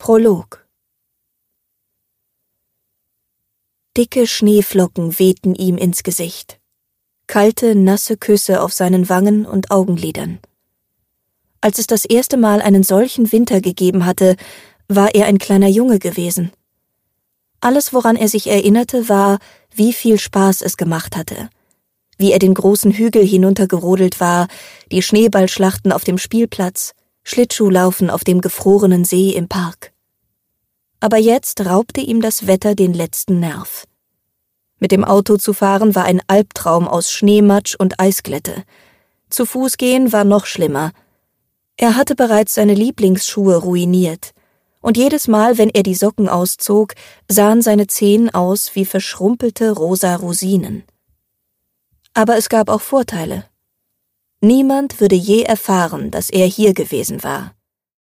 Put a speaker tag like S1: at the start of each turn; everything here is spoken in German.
S1: Prolog. Dicke Schneeflocken wehten ihm ins Gesicht. Kalte, nasse Küsse auf seinen Wangen und Augenlidern. Als es das erste Mal einen solchen Winter gegeben hatte, war er ein kleiner Junge gewesen. Alles, woran er sich erinnerte, war, wie viel Spaß es gemacht hatte. Wie er den großen Hügel hinuntergerodelt war, die Schneeballschlachten auf dem Spielplatz, Schlittschuhlaufen auf dem gefrorenen See im Park. Aber jetzt raubte ihm das Wetter den letzten Nerv. Mit dem Auto zu fahren war ein Albtraum aus Schneematsch und Eisglätte. Zu Fuß gehen war noch schlimmer. Er hatte bereits seine Lieblingsschuhe ruiniert. Und jedes Mal, wenn er die Socken auszog, sahen seine Zehen aus wie verschrumpelte rosa Rosinen. Aber es gab auch Vorteile. Niemand würde je erfahren, dass er hier gewesen war.